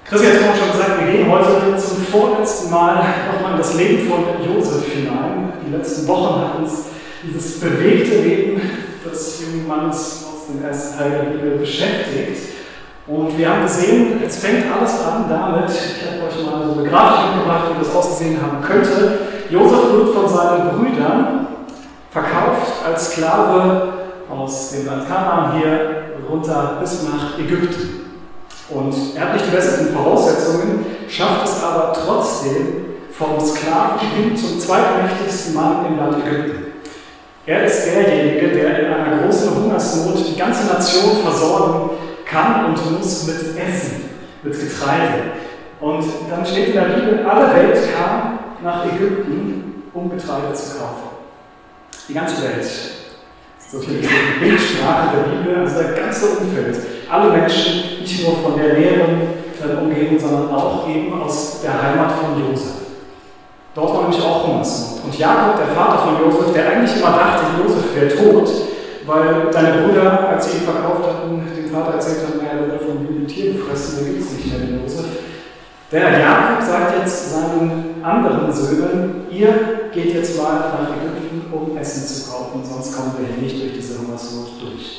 Christi hat vorhin schon gesagt, wir gehen heute zum vorletzten Mal nochmal in das Leben von Josef hinein. Die letzten Wochen hat uns dieses bewegte Leben des jungen Mannes aus dem ersten Teil der Bibel beschäftigt. Und wir haben gesehen, es fängt alles an damit, ich habe euch mal so eine Grafik mitgebracht, wie das ausgesehen haben könnte. Josef wird von seinen Brüdern verkauft als Sklave aus dem Land Kanaan hier runter bis nach Ägypten. Und er hat nicht die besseren Voraussetzungen, schafft es aber trotzdem vom Sklaven hin zum zweitmächtigsten Mann im Land Ägypten. Er ist derjenige, der in einer großen Hungersnot die ganze Nation versorgen kann und muss mit Essen, mit Getreide. Und dann steht in der Bibel, alle Welt kam nach Ägypten, um Getreide zu kaufen. Die ganze Welt. So viel Bildsprache der Bibel, also der ganze Umfeld. Alle Menschen, nicht nur von der näheren Umgebung, sondern auch eben aus der Heimat von Josef. Dort war nämlich auch Hungersnot. Und Jakob, der Vater von Josef, der eigentlich immer dachte, Josef wäre tot, weil seine Brüder, als sie ihn verkauft hatten, dem Vater erzählt haben, er wird von wilden Tieren gefressen, da gibt es nicht mehr den Josef. Der Jakob sagt jetzt seinen anderen Söhnen, ihr geht jetzt mal nach Ägypten, um Essen zu kaufen, sonst kommen wir hier nicht durch diese Hungersnot durch.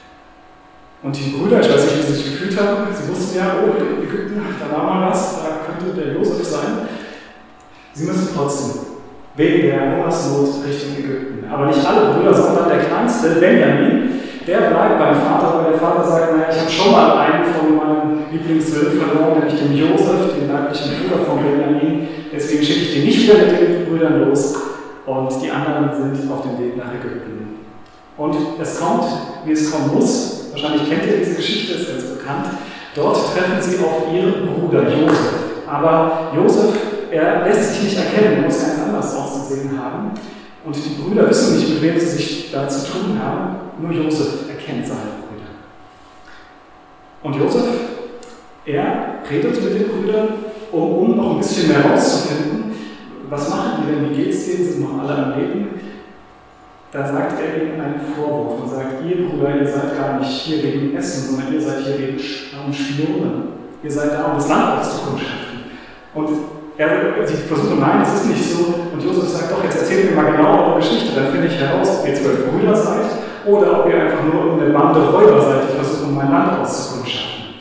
Und die Brüder, ich weiß nicht, wie sie sich gefühlt haben, sie wussten ja, oh, in Ägypten, da war mal was, da könnte der Josef sein. Sie müssen trotzdem wegen der Hungersnot Richtung Ägypten. Aber nicht alle Brüder, sondern der kleinste, Benjamin, der bleibt beim Vater, weil der Vater sagt, naja, ich habe schon mal einen von meinen Lieblingssöhnen verloren, nämlich den Josef, den leiblichen Bruder von Benjamin. Deswegen schicke ich den nicht wieder mit den Brüdern los. Und die anderen sind auf dem Weg nach Ägypten. Und es kommt, wie es kommen muss. Wahrscheinlich kennt ihr diese Geschichte, ist ganz bekannt. Dort treffen sie auf ihren Bruder Josef. Aber Josef, er lässt sich nicht erkennen, er muss ganz anders auszusehen haben. Und die Brüder wissen nicht, mit wem sie sich da zu tun haben. Nur Josef erkennt seine Brüder. Und Josef, er redet mit den Brüdern, um noch ein bisschen mehr herauszufinden, was machen die denn, wie geht's denen, sind noch alle am Leben? Da sagt er ihnen einen Vorwurf und sagt, ihr Brüder, ihr seid gar nicht hier wegen Essen, sondern ihr seid hier wegen Spione. Ihr seid da, um das Land auszukundschaften. Und sie versuchen, nein, das ist nicht so. Und Josef sagt, doch, jetzt erzählt mir mal genau eure Geschichte, dann finde ich heraus, ob ihr 12 Brüder seid oder ob ihr einfach nur eine Bande Räuber seid, die versuchen, mein Land auszukundschaften.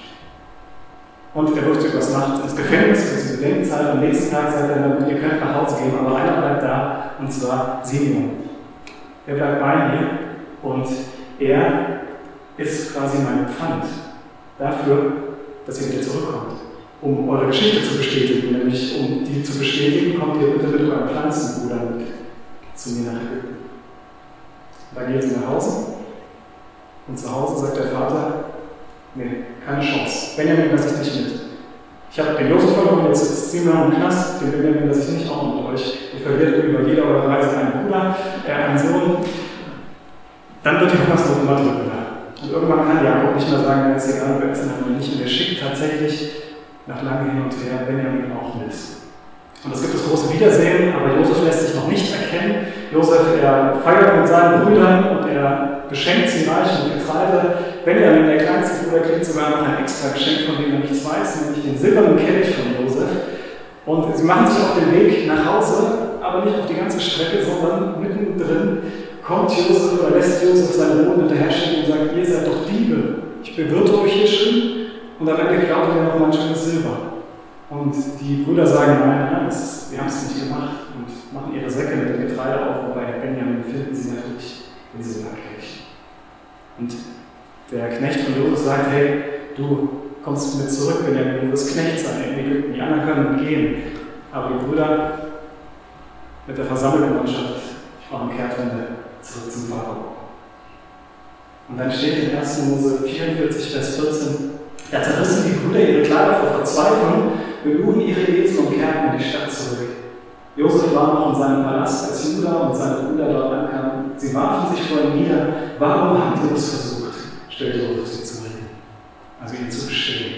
Und er wirft sie übers Nacht ins Gefängnis für diese Bedenkzeit. Am nächsten Tag sagt er, ihr könnt nach Hause gehen, aber einer bleibt da, und zwar Simeon. Er bleibt bei mir und er ist quasi mein Pfand dafür, dass ihr wieder zurückkommt, um eure Geschichte zu bestätigen. Nämlich, um die zu bestätigen, kommt ihr bitte mit eurem Pflanzenbruder mit zu mir nach Ägypten. Dann geht sie nach Hause und zu Hause sagt der Vater, nee, keine Chance. Benjamin lasse ich nicht mit. Ich habe den Josef verloren, jetzt sitzt Simeon im Knast, den Benjamin lasse ich nicht auch mit euch. Ihr verliert über jede eurer Reise einen Bruder, einen Sohn. Dann wird die Hungersnot immer drückender. Und irgendwann kann Jakob nicht mehr sagen, es ist egal, wir essen haben wir nicht. Und er schickt tatsächlich nach langem Hin und Her Benjamin auch mit. Und es gibt das große Wiedersehen, aber Josef lässt sich noch nicht erkennen. Josef, er feiert mit seinen Brüdern und er beschenkt sie reich mit Getreide. Benjamin, der kleinste Bruder, kriegt sogar noch ein extra Geschenk, von dem er nichts weiß, nämlich den silbernen Kelch von Josef. Und sie machen sich auf den Weg nach Hause, aber nicht auf die ganze Strecke, sondern mittendrin kommt Josef oder lässt Josef seine Boden hinterher schicken und sagt, ihr seid doch Diebe, ich bewirte euch hier schön und am Ende klaut ihr noch mal ein schönes Silber. Und die Brüder sagen, nein, wir haben es nicht gemacht und machen ihre Säcke mit dem Getreide auf, wobei Benjamin finden sie natürlich den Silberkelch. Und der Knecht von Josef sagt, hey, du kommst mit zurück, Benjamin, du wirst Knecht sein in Ägypten, die anderen können gehen. Aber die Brüder mit der versammelten Mannschaft machen Kehrtwende zurück zum Pharao. Und dann steht in 1. Mose 44, Vers 14, da zerrissen die Brüder ihre Kleider vor Verzweiflung, beluden ihre Esel und kehrten in die Stadt zurück. Josef war noch in seinem Palast, als Judah und seine Brüder dort ankamen. Sie warfen sich vor ihm nieder. Warum habt ihr das versucht? Stellte Josef sie zu reden. Also ihnen zu bestehen.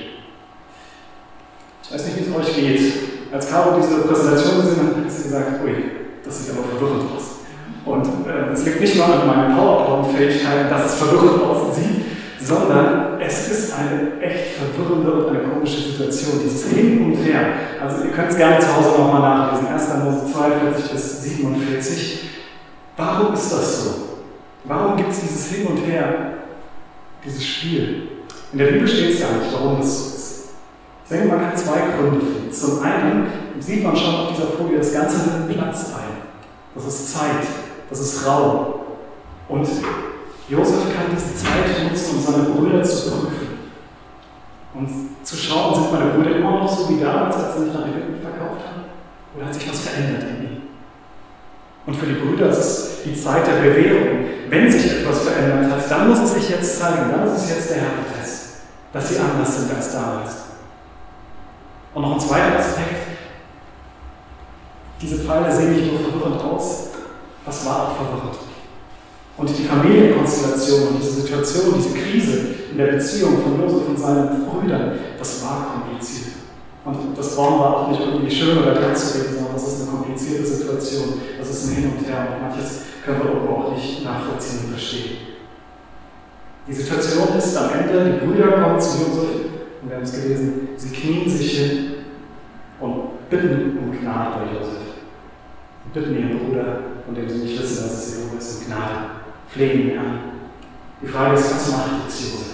Ich weiß nicht, wie es euch geht. Als Caro diese Präsentation gesehen hat, hat sie gesagt, ui, das sieht aber verwirrend aus. Und es liegt nicht nur an meinen PowerPoint-Fähigkeiten, dass es verwirrend aussieht, sondern es ist eine echt verwirrende und eine komische Situation, dieses Hin und Her. Also ihr könnt es gerne zu Hause nochmal nachlesen, 1. Mose 42 bis 47. Warum ist das so? Warum gibt es dieses Hin und Her, dieses Spiel? In der Bibel steht es gar nicht, warum das so ist. Ich denke, man kann zwei Gründe finden. Zum einen sieht man schon auf dieser Folie, das Ganze nimmt Platz ein. Das ist Zeit, das ist Raum. Und Josef kann diese Zeit nutzen, um seine Brüder zu prüfen. Und zu schauen, sind meine Brüder immer noch so wie damals, als sie mich nach Ägypten verkauft haben? Oder hat sich was verändert in ihnen? Und für die Brüder ist es die Zeit der Bewährung. Wenn sich etwas verändert hat, dann muss es sich jetzt zeigen, dann ist es jetzt der Härtetest, dass sie anders sind als damals. Und noch ein zweiter Aspekt, diese Pfeile sehen nicht nur verwirrend aus, das war auch verwirrend. Und die Familienkonstellation und diese Situation, diese Krise in der Beziehung von Josef und seinen Brüdern, das war kompliziert. Und das brauchen wir auch nicht irgendwie schön oder glatt zu reden, sondern das ist eine komplizierte Situation. Das ist ein Hin und Her und manches können wir irgendwo auch nicht nachvollziehen und verstehen. Die Situation ist am Ende, die Brüder kommen zu Josef, und wir haben es gelesen, sie knien sich hin und bitten um Gnade bei Josef. Sie bitten ihren Bruder, von dem sie nicht wissen, dass es ihr ist, um Gnade. Flehen ihn an. Die Frage ist, was macht jetzt Josef?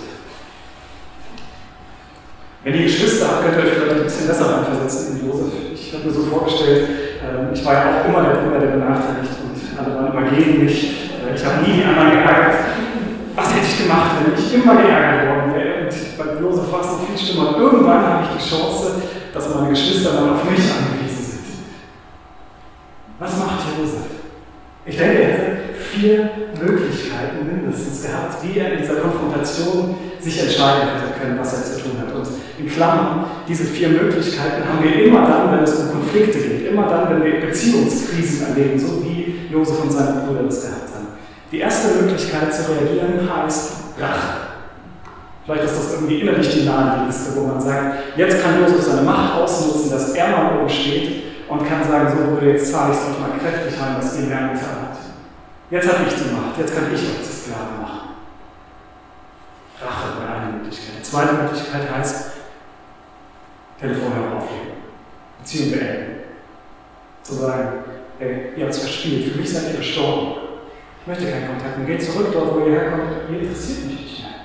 Wenn ihr Geschwister habt, könnt ihr euch vielleicht ein bisschen besser reinversetzen in Josef. Ich habe mir so vorgestellt, ich war ja auch immer der Bruder, der benachteiligt und alle waren immer gegen mich. Ich habe nie die anderen geärgert. Was hätte ich gemacht, wenn ich immer geärgert worden wäre? Und bei Josef war es noch viel schlimmer. Und irgendwann habe ich die Chance, dass meine Geschwister dann auf mich angewiesen sind. Was macht Josef? Ich denke, er hätte 4 Möglichkeiten mindestens gehabt, wie er in dieser Konfrontation sich entscheiden hätte können, was er zu tun hat. Und in Klammern, diese 4 Möglichkeiten haben wir immer dann, wenn es um Konflikte geht, immer dann, wenn wir Beziehungskrisen erleben, so wie Josef und seine Brüder das gehabt haben. Die erste Möglichkeit zu reagieren heißt Rache. Vielleicht ist das irgendwie innerlich die naheliegendste, wo man sagt, jetzt kann Josef seine Macht ausnutzen, dass er mal oben steht und kann sagen, so Brüder, jetzt zahle ich es euch mal kräftig heim, was ihr mir angetan habt. Jetzt habe ich die Macht, jetzt kann ich euch zu Sklaven machen. Rache wäre eine Möglichkeit. Die zweite Möglichkeit heißt, Telefonhörer auflegen, Beziehung beenden. Zu sagen, ey, ihr habt es verspielt, für mich seid ihr gestorben. Ich möchte keinen Kontakt mehr. Geht zurück dort, wo ihr herkommt, ihr interessiert mich nicht mehr.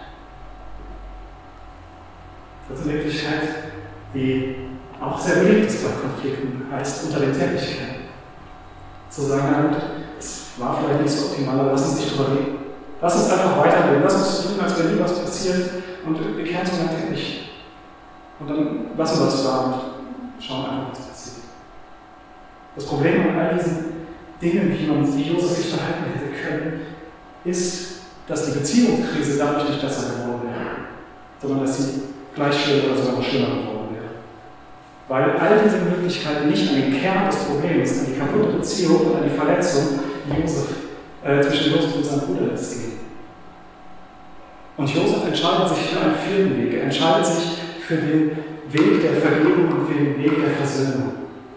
Das ist eine Möglichkeit, die auch sehr beliebt ist bei Konflikten, heißt unter den Teppich kehren. Zu sagen, es war vielleicht nicht so optimal, aber lass uns nicht drüber reden. Lass uns einfach weiterleben, lass uns so tun, als wäre nie was passiert und wir kehren zu einem Teppich. Und dann lassen wir es da und schauen einfach, was passiert. Das Problem an all diesen Dingen, wie Josef sich verhalten hätte können, ist, dass die Beziehungskrise dadurch nicht besser geworden wäre, sondern dass sie gleich schlimm oder sogar noch schlimmer geworden wäre. Weil all diese Möglichkeiten nicht an den Kern des Problems, an die kaputte Beziehung und an die Verletzung zwischen Josef und seinem Bruder gehen. Und Josef entscheidet sich für einen 4. Weg. Er entscheidet sich für den Weg der Vergebung und für den Weg der Versöhnung.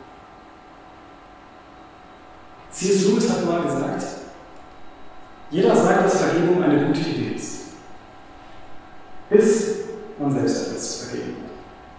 C.S. Lewis hat mal gesagt, jeder sagt, dass Vergebung eine gute Idee ist, bis man selbst etwas zu vergeben hat.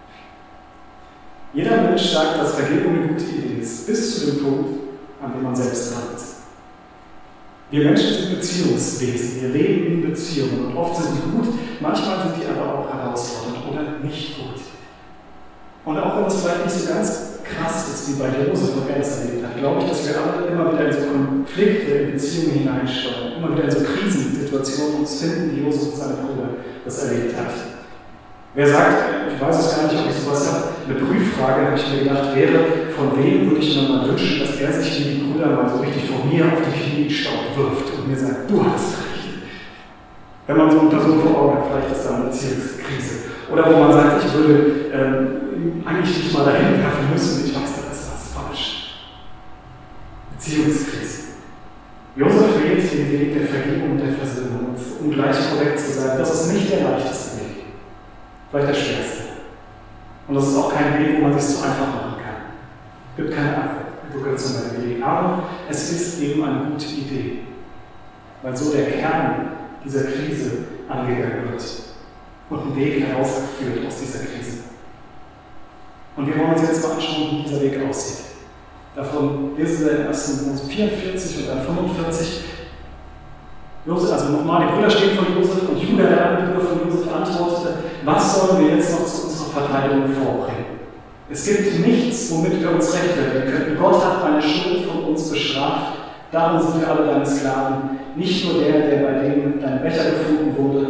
Jeder Mensch sagt, dass Vergebung eine gute Idee ist, bis zu dem Punkt, an dem man selbst dran ist. Wir Menschen sind Beziehungswesen, wir leben in Beziehungen und oft sind die gut, manchmal sind die aber auch herausfordernd oder nicht gut. Und auch wenn es vielleicht nicht so ganz krass ist wie bei Josef, wo er das erlebt hat, glaube ich, dass wir alle immer wieder in so Konflikte, in Beziehungen hineinsteuern, immer wieder in so Krisensituationen uns finden, wie Josef und seine Brüder das erlebt hat. Wer sagt, ich weiß es gar nicht, ob ich sowas habe, eine Prüffrage, habe ich mir gedacht, wäre, von wem würde ich mir mal wünschen, dass er sich wie die Brüder mal so richtig vor mir auf die Kniestaub wirft und mir sagt, du hast recht. Wenn man so eine Person vor Augen hat, vielleicht ist da eine Beziehungskrise. Oder wo man sagt, ich würde eigentlich nicht mal dahin werfen müssen, ich weiß, da ist was falsch. Beziehungskrise. Josef wählt den Weg der Vergebung und der Versöhnung, um gleich korrekt zu sein, das ist nicht der leichteste Weg. Vielleicht der schwerste. Und das ist auch kein Weg, wo man sich so einfach machen kann. Es gibt keine Abkürzung bei dem Weg. Aber es ist eben eine gute Idee. Weil so der Kern dieser Krise angegangen wird. und einen Weg herausgeführt aus dieser Krise. Und wir wollen uns jetzt mal anschauen, wie dieser Weg aussieht. Davon lesen wir in 1. Mose 44 und dann 45. Josef, also nochmal, die Brüder stehen von Josef und Judah, der andere Bruder von Josef, antwortete: Was sollen wir jetzt noch zu unserer Verteidigung vorbringen? Es gibt nichts, womit wir uns rechtfertigen können. Gott hat eine Schuld von uns bestraft. Darum sind wir alle deine Sklaven. Nicht nur der bei dem dein Becher gefunden wurde.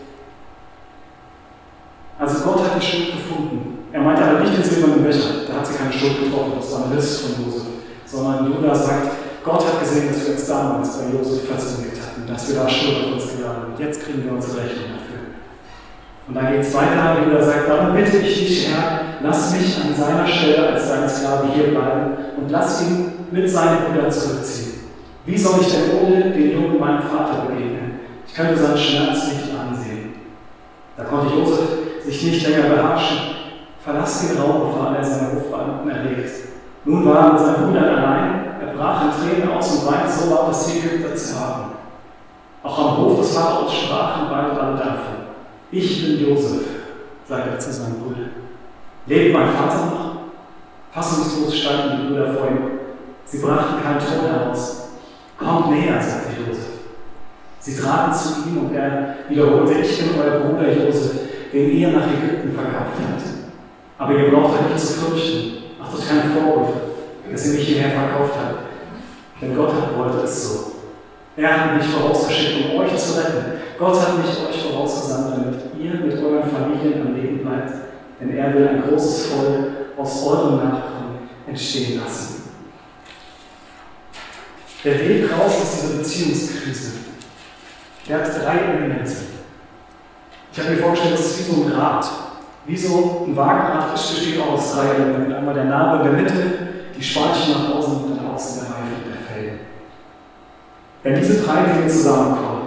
Also Gott hat die Schuld gefunden. Er meinte aber nicht den silbernen Becher. Da hat sie keine Schuld getroffen. Das war eine List von Josef. Sondern Judah sagt, Gott hat gesehen, dass wir uns damals bei Josef versündigt hatten, dass wir da Schuld auf uns geladen haben. Jetzt kriegen wir unsere Rechnung dafür. Und dann geht es weiter. Judah sagt, dann bitte ich dich, Herr, lass mich an seiner Stelle als dein Sklave hier bleiben und lass ihn mit seinen Brüdern zurückziehen. Wie soll ich denn ohne den Jungen meinem Vater begegnen? Ich könnte seinen Schmerz nicht ansehen. Da konnte Josef sich nicht länger beherrschen. Verlass den Raum, befahl er seine Hofbeamten erregt. Nun war er mit seinen Brüdern allein. Er brach in Tränen aus und weinte so laut, dass die Ägypter zerrten. Auch am Hof des Pharaos sprachen bald alle davon. Ich bin Josef, sagte er zu seinen Brüdern. Lebt mein Vater noch? Fassungslos standen die Brüder vor ihm. Sie brachten keinen Ton heraus. Kommt näher, sagte Josef. Sie traten zu ihm und er wiederholte: Ich bin euer Bruder Josef, den ihr nach Ägypten verkauft habt. Aber ihr braucht euch nicht zu fürchten. Macht euch keine Vorwürfe, dass ihr mich hierher verkauft habt. Denn Gott wollte es so. Er hat mich vorausgeschickt, um euch zu retten. Gott hat mich euch vorausgesandt, damit ihr mit euren Familien am Leben bleibt. Denn er will ein großes Volk aus euren Nachkommen entstehen lassen. Der Weg raus aus dieser Beziehungskrise, der hat 3 Elemente. Ich habe mir vorgestellt, das ist wie so ein Rad. Wie so ein Wagenrad besteht auch aus 3 Elementen. Einmal der Nabel in der Mitte, die Speichen nach außen und dann außen der Reifen und der Felgen. Wenn diese 3 Dinge zusammenkommen,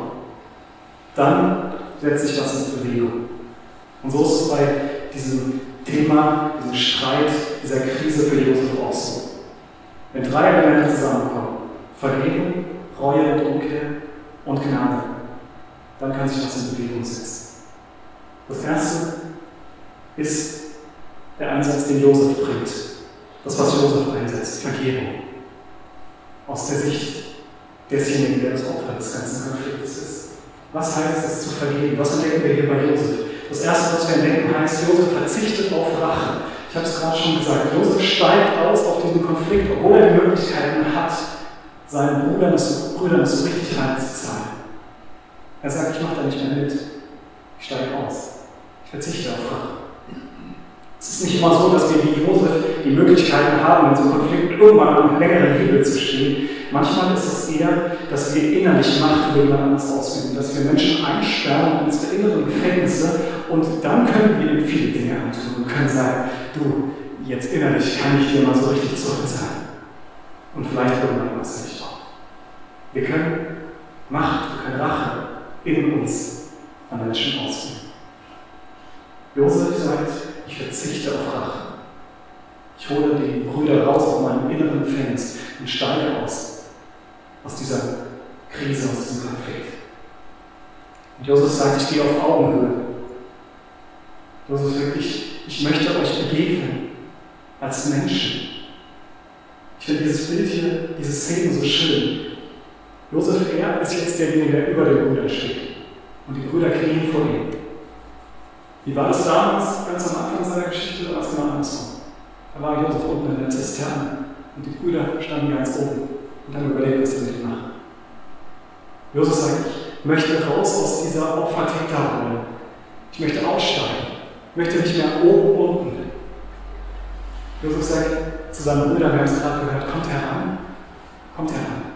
dann setzt sich was in Bewegung. Und so ist es bei diesem Thema, diesem Streit, dieser Krise für Josef auch so. Wenn 3 Elemente zusammenkommen, Vergebung, Reue und Umkehr und Gnade, dann kann sich was in Bewegung setzen. Das erste ist der Einsatz, den Josef bringt. Das, was Josef einsetzt, Vergebung. Aus der Sicht desjenigen, der das Opfer des ganzen Konfliktes ist. Was heißt es zu vergeben? Was entdecken wir hier bei Josef? Das erste, was wir entdecken, heißt, Josef verzichtet auf Rache. Ich habe es gerade schon gesagt, Josef steigt aus auf diesen Konflikt, obwohl er die Möglichkeiten hat, seinen Brüdern das so richtig reinzuzahlen. Er sagt, ich mache da nicht mehr mit. Ich steige aus. Ich verzichte auf Rache. Es ist nicht immer so, dass wir wie Josef die Möglichkeiten haben, in so einem Konflikt irgendwann an einem längeren Hebel zu stehen. Manchmal ist es eher, dass wir innerlich Macht über jemand anderes ausüben, dass wir Menschen einsperren in unsere inneren Gefängnisse und dann können wir ihnen viele Dinge antun und können sagen, du, jetzt innerlich kann ich dir mal so richtig zurückzahlen. Und vielleicht irgendwann was nicht auch. Wir können Macht, wir können Rache in uns an Menschen ausüben. Josef sagt, ich verzichte auf Rache. Ich hole die Brüder raus aus meinem inneren Gefängnis und steige aus dieser Krise, aus diesem Konflikt. Und Josef sagt, ich gehe auf Augenhöhe. Josef sagt, ich möchte euch begegnen als Menschen. Ich finde dieses Bild hier, diese Szene so schön. Josef, er ist jetzt derjenige, der über den Brüdern steht. Und die Brüder knien vor ihm. Wie war das damals, ganz am Anfang seiner Geschichte, oder was genau andersrum? Da war Josef unten in der Zisterne und die Brüder standen ganz oben und haben überlegt, was sie mit ihm machen. Josef sagt, ich möchte raus aus dieser Opfer-Täter-Rolle. Ich möchte aussteigen. Ich möchte nicht mehr oben, unten. Josef sagt zu seinen Brüdern, wir haben es gerade gehört, kommt heran. Kommt heran.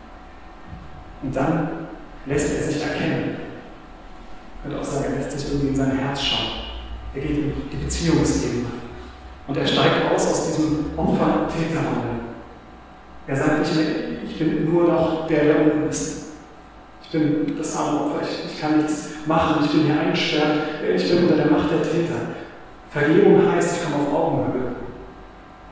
Und dann lässt er sich erkennen. Ich könnte auch sagen, er lässt sich irgendwie in sein Herz schauen. Er geht in die Beziehungsebene. Und er steigt aus diesem Opfer-Täter-Rolle. Er sagt nicht mehr, ich bin nur noch der unten ist. Ich bin das arme Opfer, ich kann nichts machen, ich bin hier eingesperrt, ich bin unter der Macht der Täter. Vergebung heißt, ich komme auf Augenhöhe.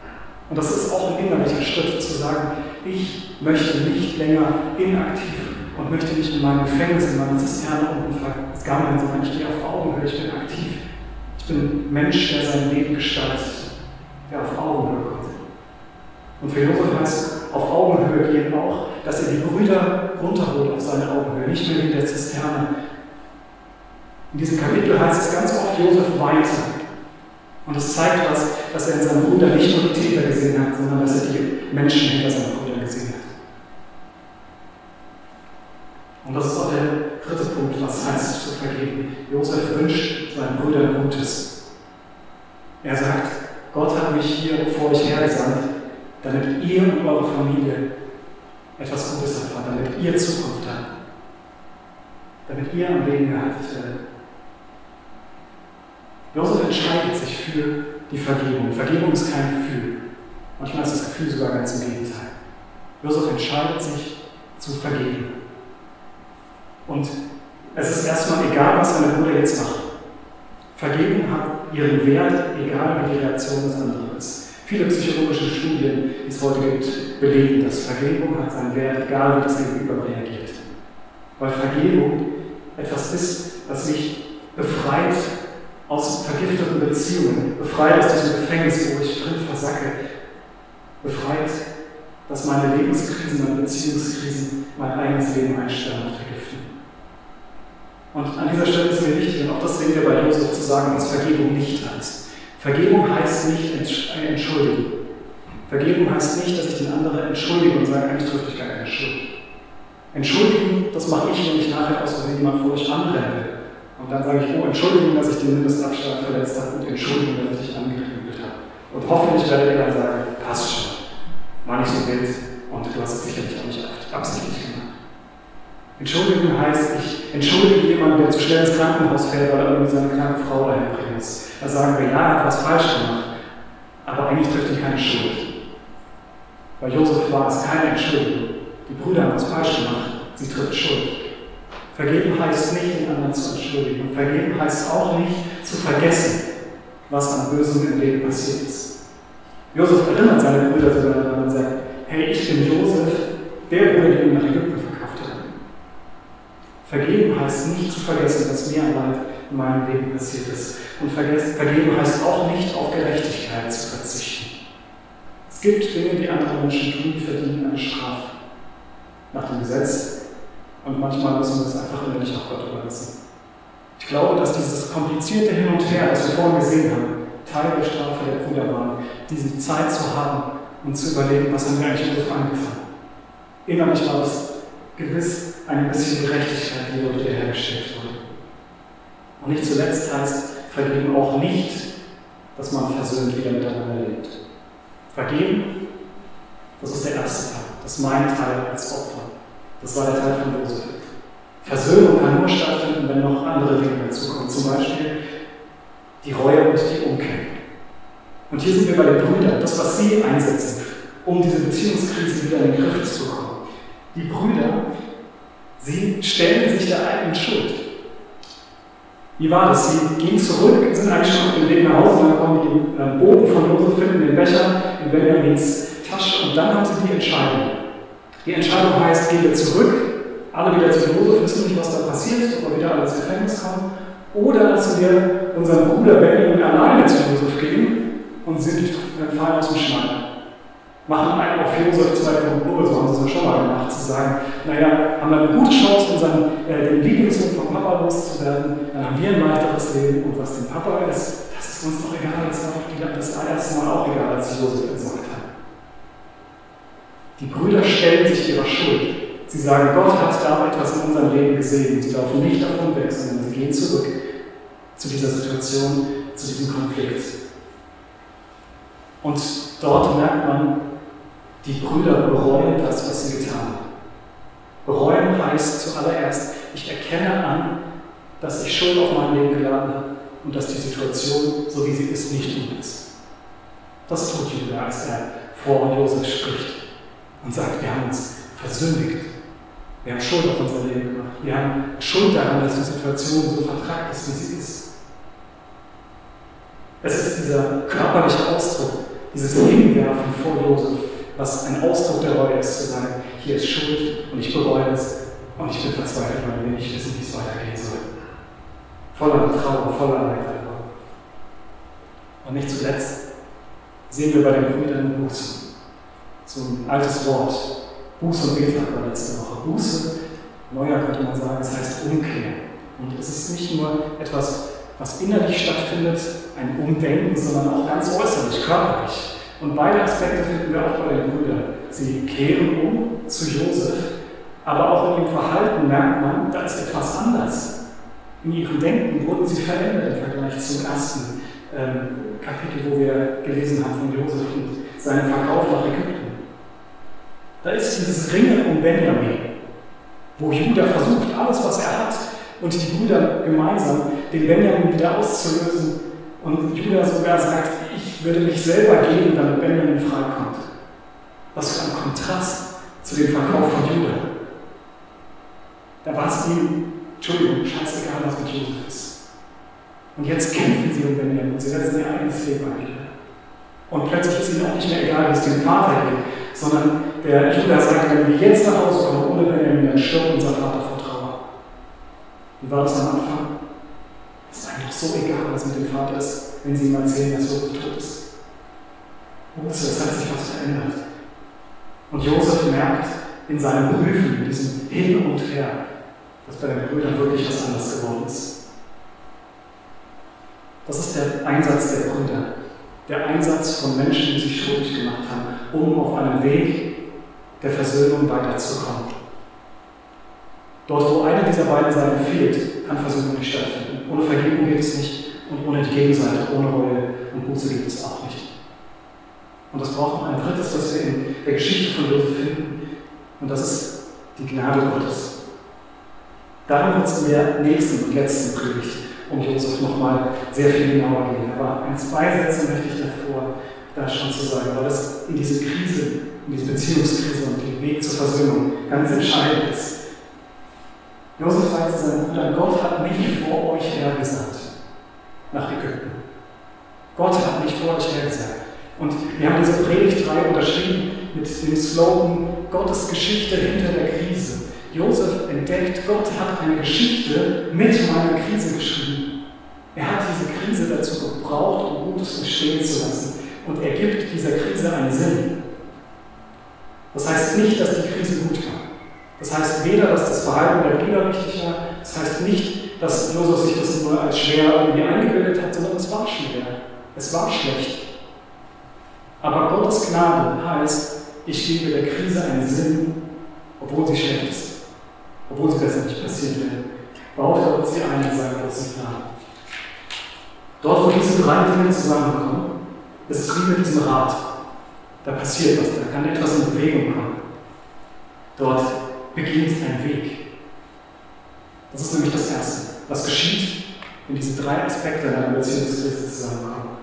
Und das ist auch ein innerlicher Schritt, zu sagen, ich möchte nicht länger inaktiv und möchte nicht in meinem Gefängnis, in meiner Zisterne unten vergammeln, sondern ich stehe auf Augenhöhe, ich bin aktiv. Ich bin ein Mensch, der sein Leben gestaltet, der auf Augenhöhe kommt. Und für Josef heißt auf Augenhöhe gehen auch, dass er die Brüder runterholt auf seine Augenhöhe, nicht mehr in der Zisterne. In diesem Kapitel heißt es ganz oft, Josef weinte. Und es zeigt was, dass er in seinem Bruder nicht nur die Täter gesehen hat, sondern dass er die Menschen hinter seinen Brüdern gesehen hat. Und das ist auch der dritte Punkt, was heißt zu vergeben. Josef wünscht seinen Brüdern Gutes. Er sagt, Gott hat mich hier vor euch hergesandt, damit ihr und eure Familie etwas Gutes erfahrt, damit ihr Zukunft habt, damit ihr am Leben gehalten werdet. Josef entscheidet sich für die Vergebung. Vergebung ist kein Gefühl. Manchmal ist das Gefühl sogar ganz im Gegenteil. Josef entscheidet sich zu vergeben. Und es ist erstmal egal, was seine Brüder jetzt machen. Vergebung hat ihren Wert, egal wie die Reaktion des anderen ist. Viele psychologische Studien, die es heute gibt, belegen, dass Vergebung hat seinen Wert, egal wie das Gegenüber reagiert. Weil Vergebung etwas ist, was mich befreit aus vergifteten Beziehungen, befreit aus diesem Gefängnis, wo ich drin versacke, befreit, dass meine Lebenskrisen, meine Beziehungskrisen mein eigenes Leben einsperren und vergiften. Und an dieser Stelle ist mir wichtig, und auch das sehen wir bei Josef, zu sagen, was Vergebung nicht heißt. Vergebung heißt nicht entschuldigen. Vergebung heißt nicht, dass ich den anderen entschuldige und sage, eigentlich trifft dich gar keine Schuld. Entschuldigen, das mache ich, wenn ich nachher aus Versehen jemand vor euch anrenne. Und dann sage ich, oh, Entschuldigung, dass ich den Mindestabstand verletzt habe und Entschuldigung, dass ich dich angeprügelt habe. Und hoffentlich werdet ihr dann sagen, passt schon, war nicht so wild und du hast es sicherlich auch nicht absichtlich gemacht. Entschuldigung heißt, ich entschuldige jemanden, der zu schnell ins Krankenhaus fährt, weil er irgendwie seine kranke Frau dahin bringen muss. Da sagen wir, ja, er hat was falsch gemacht, aber eigentlich trifft ihn keine Schuld. Bei Josef war es keine Entschuldigung. Die Brüder haben was falsch gemacht, sie trifft Schuld. Vergeben heißt nicht, den anderen zu entschuldigen. Und vergeben heißt auch nicht, zu vergessen, was an Bösem im Leben passiert ist. Josef erinnert seine Brüder sogar daran und sagt, hey, ich bin Josef, der Bruder, der ihn nach Ägypten verkauft hat. Vergeben heißt nicht zu vergessen, was mir allein in meinem Leben passiert ist. Und vergeben heißt auch nicht, auf Gerechtigkeit zu verzichten. Es gibt Dinge, die andere Menschen tun, die verdienen eine Strafe. Nach dem Gesetz. Und manchmal müssen wir das einfach innerlich auch Gott überlassen. Ich glaube, dass dieses komplizierte Hin und Her, das wir vorhin gesehen haben, Teil der Strafe der Brüder waren, diese Zeit zu haben und zu überlegen, was haben wir eigentlich Josef angetan. Innerlich war es gewiss ein bisschen Gerechtigkeit, die dort wiederhergestellt wurde. Und nicht zuletzt heißt Vergeben auch nicht, dass man versöhnt wieder miteinander lebt. Vergeben, das ist der erste Teil. Das ist mein Teil als Opfer. Das war der Teil von Josef. Versöhnung kann nur stattfinden, wenn noch andere Dinge dazukommen. Zum Beispiel die Reue und die Umkehr. Und hier sind wir bei den Brüdern. Das, was sie einsetzen, um diese Beziehungskrise wieder in den Griff zu bekommen. Die Brüder, sie stellen sich der eigenen Schuld. Wie war das? Sie gingen zurück, sind eigentlich schon auf dem Weg nach Hause, dann kommen die Bogen von Josef, finden den Becher in Benjamins Tasche und dann haben sie die Entscheidung. Die Entscheidung heißt, gehen wir zurück, alle wieder zu Josef, wissen nicht, was da passiert, ob wir wieder alle ins Gefängnis kommen, oder lassen wir unseren Bruder Benjamin alleine zu Josef gehen und fallen aus dem Schneid. Machen einen auf Josef 2.0, so haben sie es schon mal gemacht, zu sagen, naja, haben wir eine gute Chance, den Lieblingssohn vom Papa loszuwerden, dann haben wir ein weiteres Leben und was dem Papa ist, das ist uns doch egal, das war doch das erste Mal auch egal, als Josef gesagt hat. Die Brüder stellen sich ihrer Schuld. Sie sagen, Gott hat da etwas in unserem Leben gesehen. Sie laufen nicht davon weg, sondern sie gehen zurück zu dieser Situation, zu diesem Konflikt. Und dort merkt man, die Brüder bereuen das, was sie getan haben. Bereuen heißt zuallererst, ich erkenne an, dass ich Schuld auf mein Leben geladen habe und dass die Situation, so wie sie ist, nicht gut ist. Das tut Judah, als er vor Josef spricht und sagt, wir haben uns versündigt. Wir haben Schuld auf unser Leben gemacht. Wir haben Schuld daran, dass die Situation so vertragt ist, wie sie ist. Es ist dieser körperliche Ausdruck, dieses Hinwerfen vor Josef, was ein Ausdruck der Reue ist, zu sagen, hier ist Schuld und ich bereue es Und ich bin verzweifelt, weil wir nicht wissen, wie es weitergehen soll. Voller Trauer, voller Leid. Und nicht zuletzt sehen wir bei den Brüdern Buße. So ein altes Wort. Buße und Betag war letzte Woche. Buße, neuer könnte man sagen, es heißt Umkehr. Und es ist nicht nur etwas, was innerlich stattfindet, ein Umdenken, sondern auch ganz äußerlich, körperlich. Und beide Aspekte finden wir auch bei den Brüdern. Sie kehren um zu Josef, aber auch in ihrem Verhalten merkt man, da ist etwas anders. In ihrem Denken wurden sie verändert im Vergleich zum ersten Kapitel, wo wir gelesen haben von Josef und seinem Verkauf nach Ägypten. Da ist dieses Ringen um Benjamin, wo Judah versucht, alles, was er hat, und die Brüder gemeinsam den Benjamin wieder auszulösen. Und Judah sogar sagt, ich würde mich selber geben, damit Benjamin freikommt. Was für ein Kontrast zu dem Verkauf von Judah. Da war es ihm, scheißegal, was mit Josef ist. Und jetzt kämpfen sie um Benjamin und sie setzen ihr eigenes Leben ein. Und plötzlich ist ihnen auch nicht mehr egal, wie es dem Vater geht, sondern der Judah sagt, wenn wir jetzt nach Hause kommen ohne Benjamin, dann stirbt unser Vater vor Trauer. Wie war das am Anfang? Es ist eigentlich so egal, was mit dem Vater ist, wenn sie ihm erzählen, dass Josef tot ist. Es hat sich was verändert. Und Josef merkt in seinem Prüfen, in diesem Hin und Her, dass bei den Brüdern wirklich was anderes geworden ist. Das ist der Einsatz der Brüder. Der Einsatz von Menschen, die sich schuldig gemacht haben, um auf einem Weg der Versöhnung weiterzukommen. Dort, wo eine dieser beiden Seiten fehlt, kann Versöhnung nicht stattfinden. Ohne Vergebung geht es nicht und ohne die Gegenseite, ohne Reue und Buße geht es auch nicht. Und das braucht noch ein drittes, das wir in der Geschichte von Josef finden, und das ist die Gnade Gottes. Darum wird es in der nächsten und letzten Predigt um Josef nochmal sehr viel genauer gehen. Aber zwei Sätze möchte ich davor da schon zu sagen, weil das in diese Krise, in diese Beziehungskrise und den Weg zur Versöhnung ganz entscheidend ist. Josef sagt zu seinen Brüdern, Gott hat mich vor euch hergesandt nach Ägypten. Gott hat mich vor euch hergesandt. Und wir haben diese Predigtreihe unterschrieben mit dem Slogan Gottes Geschichte hinter der Krise. Josef entdeckt, Gott hat eine Geschichte mit meiner Krise geschrieben. Er hat diese Krise dazu gebraucht, um Gutes entstehen zu lassen. Und er gibt dieser Krise einen Sinn. Das heißt nicht, dass die Krise gut war. Das heißt weder, dass das Verhalten der Brüder richtig war. Das heißt nicht, dass Josef sich das nur als schwer irgendwie eingebildet hat, sondern es war schwer. Es war schlecht. Aber Gottes Gnade heißt, ich gebe der Krise einen Sinn, obwohl sie schlecht ist. Obwohl sie besser nicht passiert wäre. Baut er sie ein in seinen großen Plan. Dort, wo diese drei Dinge zusammenkommen, ist es wie mit diesem Rad. Da passiert was, da kann etwas in Bewegung kommen. Dort beginnt ein Weg. Das ist nämlich das Erste. Was geschieht, wenn diese drei Aspekte einer Beziehungskrise zusammenkommen?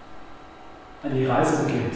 Die Reise beginnt.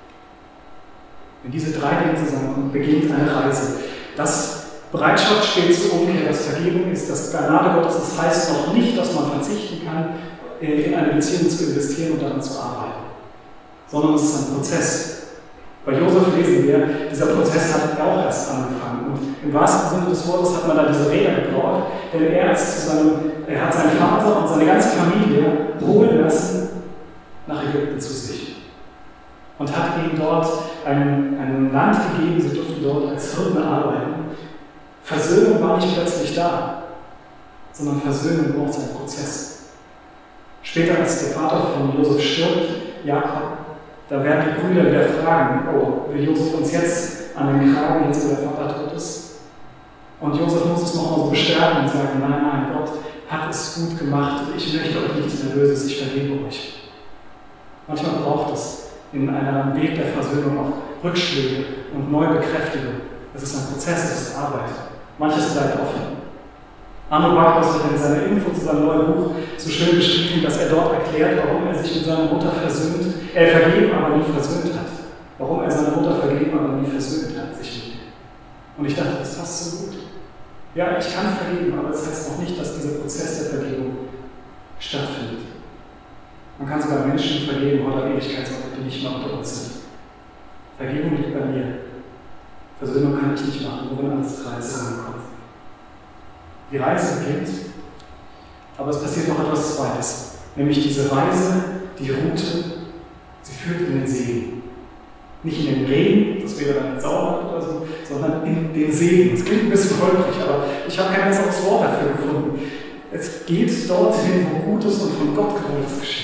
Wenn diese drei Dinge zusammenkommen, beginnt eine Reise. Dass Bereitschaft steht zur Umkehr, dass Vergebung ist, dass Gnade Gottes, das heißt noch nicht, dass man verzichten kann, in eine Beziehung zu investieren und daran zu arbeiten. Sondern es ist ein Prozess. Bei Josef lesen wir, dieser Prozess hat auch erst angefangen. Und im wahrsten Sinne des Wortes hat man da diese Räder gebraucht, denn er hat seinen Vater und seine ganze Familie holen lassen nach Ägypten zu sich. Und hat ihnen dort ein Land gegeben, sie durften dort als Hirten arbeiten. Versöhnung war nicht plötzlich da, sondern Versöhnung braucht einen Prozess. Später, als der Vater von Josef stirbt, Jakob, da werden die Brüder wieder fragen, will Josef uns jetzt an den Kragen, jetzt wo der Vater tot ist? Und Josef muss es nochmal so bestärken und sagen, nein, Gott hat es gut gemacht, ich möchte euch nichts mehr Böses, ich vergebe euch. Manchmal braucht es in einem Weg der Versöhnung auch Rückschläge und neue Bekräftigung. Es ist ein Prozess, es ist Arbeit. Manches bleibt offen. Arno Barkos hat in seiner Info zu seinem neuen Buch so schön beschrieben, dass er dort erklärt, warum er sich mit seiner Mutter vergeben, aber nie versöhnt hat. Warum er seine Mutter vergeben, aber nie versöhnt hat, sich mit ihr. Und ich dachte, das passt so gut. Ja, ich kann vergeben, aber das heißt noch nicht, dass dieser Prozess der Vergebung stattfindet. Man kann sogar Menschen vergeben oder Ewigkeitsorte, die nicht mehr unter uns sind. Vergebung liegt bei mir. Versöhnung kann ich nicht machen, nur wenn alles drei zusammenkommt. Die Reise beginnt, aber es passiert noch etwas Zweites. Nämlich diese Reise, die Route, sie führt in den Segen. Nicht in den Regen, das wäre dann sauer oder so, sondern in den Segen. Das klingt ein bisschen holprig, aber ich habe kein besseres Wort dafür gefunden. Es geht dorthin, wo Gutes und von Gott gewolltes geschieht.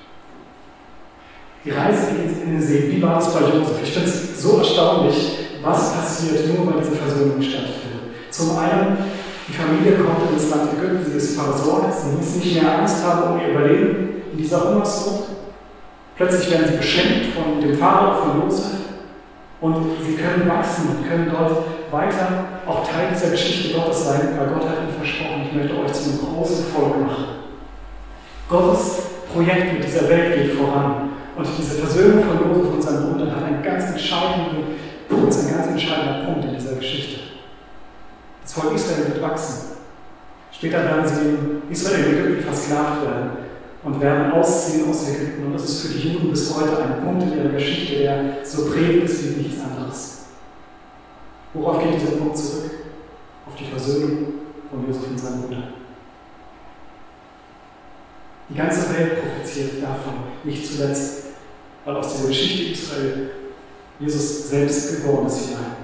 Die Reise geht in den Segen. Wie war das bei Josef? Ich finde es so erstaunlich, was passiert, nur weil diese Versöhnung stattfindet. Zum einen, die Familie kommt ins Land Ägypten, sie ist versorgt, sie muss nicht mehr Angst haben um ihr Überleben in dieser Hungersnot. Plötzlich werden sie beschenkt von dem Vater von Josef und sie können wachsen und können dort weiter auch Teil dieser Geschichte Gottes sein, weil Gott hat ihnen versprochen, ich möchte euch zu einem großen Volk machen. Gottes Projekt mit dieser Welt geht voran und diese Versöhnung von Josef und seinem Bruder hat einen ganz entscheidender Punkt in dieser Geschichte. Das Volk Israel wird wachsen. Später werden sie in Israel in Ägypten versklavt werden und werden ausziehen aus Ägypten. Und das ist für die Juden bis heute ein Punkt in ihrer Geschichte, der so prägend ist wie nichts anderes. Worauf geht dieser Punkt zurück? Auf die Versöhnung von Josef und seinem Bruder. Die ganze Welt profitiert davon, nicht zuletzt, weil aus dieser Geschichte Israel Jesus selbst geboren ist hinein.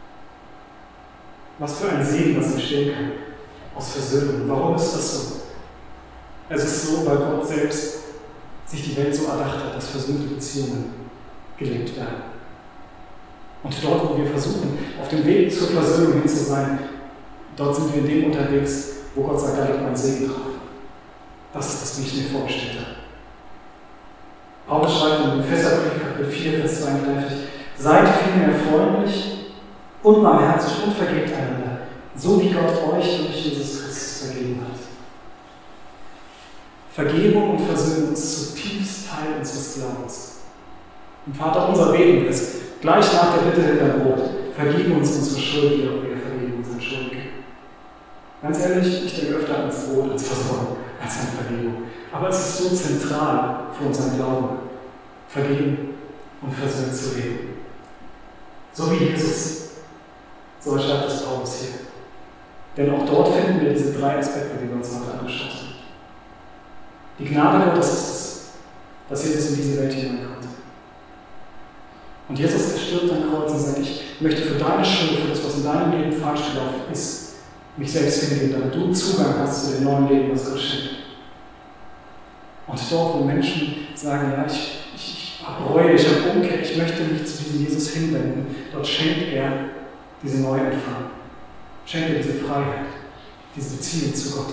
Was für ein Segen das entstehen kann aus Versöhnung. Warum ist das so? Es ist so, weil Gott selbst sich die Welt so erdacht hat, dass versöhnte Beziehungen gelebt werden. Und dort, wo wir versuchen, auf dem Weg zur Versöhnung hin zu sein, dort sind wir in dem unterwegs, wo Gott sagt, da liegt mein Segen drauf. Das ist das, wie ich mir vorgestellt habe. Paulus schreibt in Epheserbrief Kapitel 4, Vers 32, seid vielmehr freundlich und barmherzig und vergebt einander, so wie Gott euch durch Jesus Christus vergeben hat. Vergebung und Versöhnung ist zutiefst Teil unseres Glaubens. Im Vater unser beten wir es, gleich nach der Bitte hinterm Brot, vergib uns unsere Schuld, wie auch wir vergeben unseren Schuldigen. Ganz ehrlich, ich denke öfter ans Brot, als Versorgung, als an Vergebung. Aber es ist so zentral für unseren Glauben, vergeben und versöhnt zu leben. So wie Jesus. So schreibt es Paulus hier. Denn auch dort finden wir diese drei Aspekte, die wir uns heute angeschaut haben. Die Gnade Gottes ist es, dass Jesus in diese Welt hineinkommt. Und Jesus stirbt am Kreuz und sagt, ich möchte für deine Schuld, für das, was in deinem Leben falsch gelaufen ist, mich selbst hingeben, damit du Zugang hast zu dem neuen Leben, was Gott schenkt. Und dort, wo Menschen sagen, ja, ich habe Reue, ich habe Umkehr, ich möchte mich zu diesem Jesus hinwenden, dort schenkt er diese neue Empfang. Schenkt er diese Freiheit, diese Beziehung zu Gott.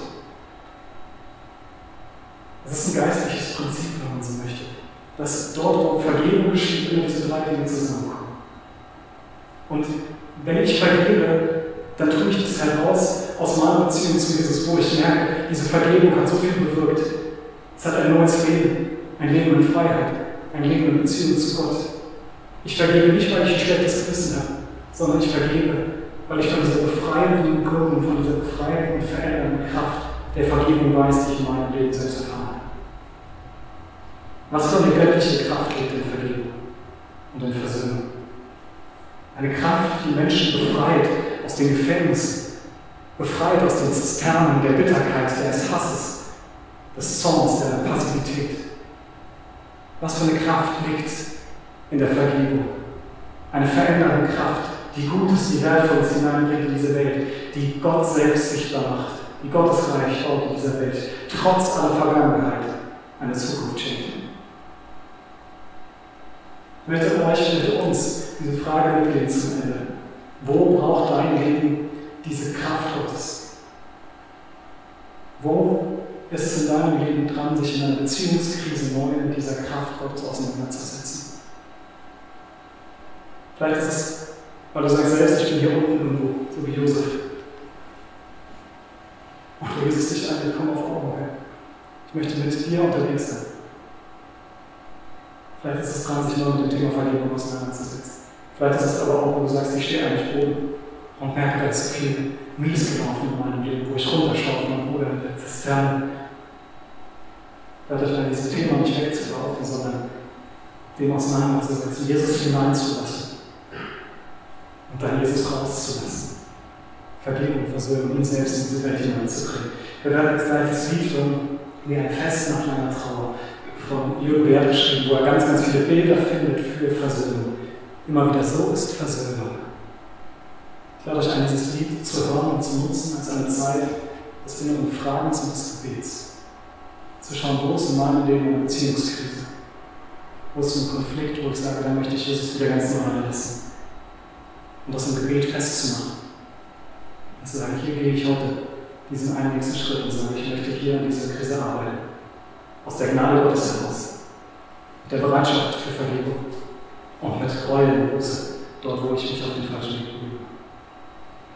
Das ist ein geistliches Prinzip, wenn man so möchte. Dass dort, wo Vergebung geschieht, immer diese drei Dinge zusammenkommen. Und wenn ich vergebe, dann tue ich das heraus aus meiner Beziehung zu Jesus, wo ich merke, diese Vergebung hat so viel bewirkt. Es hat ein neues Leben, ein Leben in Freiheit, ein Leben in Beziehung zu Gott. Ich vergebe nicht, weil ich ein schlechtes Gewissen habe, sondern ich vergebe, weil ich von dieser befreienden Wirkung, von dieser befreienden und verändernden Kraft der Vergebung weiß, die ich in meinem Leben selbst erfahren habe. Was für eine göttliche Kraft liegt in Vergebung und in Versöhnung? Eine Kraft, die Menschen befreit aus den Gefängnissen, befreit aus den Zisternen der Bitterkeit, des Hasses, des Zorns, der Passivität. Was für eine Kraft liegt in der Vergebung? Eine verändernde Kraft, die Gutes, die Wertvolles hineinbringt in diese Welt, die Gott selbst sichtbar macht, die Gottes Reich baut in dieser Welt, trotz aller Vergangenheit eine Zukunft schenkt. Ich möchte uns diese Frage mitgeben zum Ende. Wo braucht dein Leben diese Kraft Gottes? Wo ist es in deinem Leben dran, sich in einer Beziehungskrise neu mit dieser Kraft Gottes auseinanderzusetzen? Vielleicht ist es, weil du sagst selbst, ich bin hier unten irgendwo, so wie Josef. Und du Jesus dich an, komm auf Augenhöhe. Ich möchte mit dir unterwegs sein. Vielleicht ist es dran, sich neu mit dem Thema Vergebung auseinanderzusetzen. Vielleicht ist es aber auch, wo du sagst, ich stehe eigentlich oben und merke, da ist so viel mies gelaufen in meinem Leben, wo ich runterschaue auf meinen Bruder in der Zisterne. Vielleicht an diesem Thema nicht wegzulaufen, sondern dem auseinanderzusetzen, Jesus hineinzulassen und dann Jesus rauszulassen. Vergebung, Versöhnung, ihn selbst in diese Welt hineinzukriegen. Wir werden jetzt gleich das Lied hören, wie ein Fest nach langer Trauer, von Jürgen Wert geschrieben, wo er ganz, ganz viele Bilder findet für Versöhnung. Immer wieder so ist Versöhnung. Ich lade euch ein, dieses Lied zu hören und zu nutzen als eine Zeit des inneren Fragens und des Gebets. Zu schauen, wo ist in meinem Leben eine Beziehungskrise? Wo ist ein Konflikt, wo ich sage, da möchte ich Jesus wieder ganz neu reinlassen. Und das im Gebet festzumachen. Und zu sagen, hier gehe ich heute diesen einen nächsten Schritt und sage, ich möchte hier an dieser Krise arbeiten. Aus der Gnade Gottes heraus. Mit der Bereitschaft für Vergebung. Und mit Reue und Buße, dort wo ich mich auf den falschen Weg bemühe.